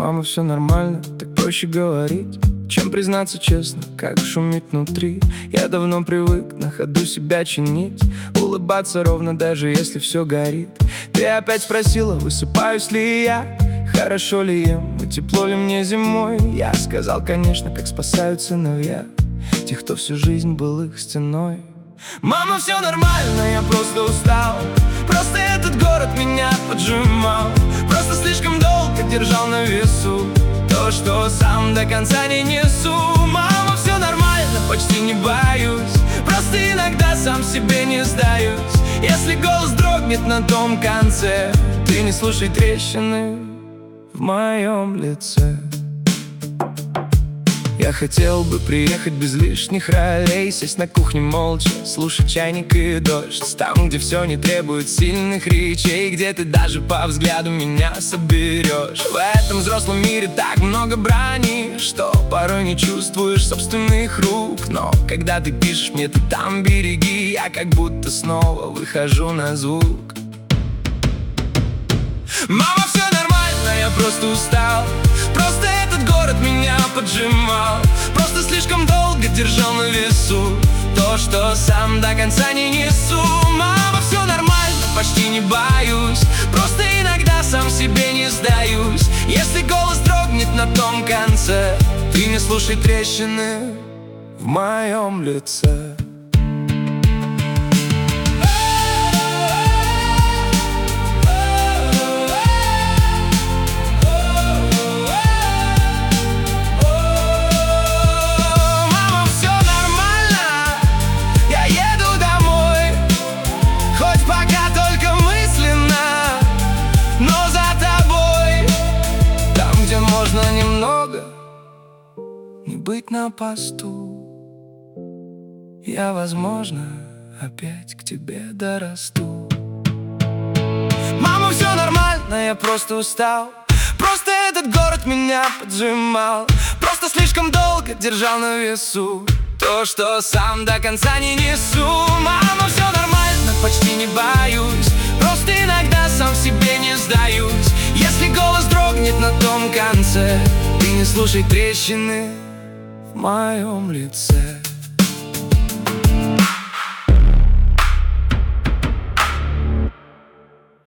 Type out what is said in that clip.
Мама, все нормально, так проще говорить, чем признаться честно, как шумит внутри. Я давно привык на ходу себя чинить, улыбаться ровно, даже если все горит. Ты опять спросила, высыпаюсь ли я, хорошо ли ем, и тепло ли мне зимой. Я сказал, конечно, как спасают сыновья тех, кто всю жизнь был их стеной. Мама, все нормально, я просто устал, просто этот город меня поджимал, просто слишком долго держал на весу то, что сам до конца не несу. Мама, все нормально, почти не боюсь, просто иногда сам себе не сдаюсь. Если голос дрогнет на том конце, ты не слушай трещины в моем лице. Я хотел бы приехать без лишних ролей, сесть на кухне молча, слушать чайник и дождь. Там, где все не требует сильных речей, где ты даже по взгляду меня соберешь. В этом взрослом мире так много брани, что порой не чувствуешь собственных рук. Но когда ты пишешь мне, ты там береги, я как будто снова выхожу на звук. Мама, все нормально, я просто устал, просто этот город меня поджимал, просто слишком долго держал на весу то, что сам до конца не несу. Мама, все нормально, почти не боюсь, просто иногда сам себе не сдаюсь. Если голос дрогнет на том конце, ты не слушай трещины в моем лице. Немного не быть на посту, я, возможно, опять к тебе дорасту. Мама, все нормально, я просто устал, просто этот город меня поджимал, просто слишком долго держал на весу то, что сам до конца не несу. Мама, все нормально, почти не боюсь, просто иногда сам себе не сдаюсь. Если голос дрогнет на том конце, ты не слушай трещины в моем лице.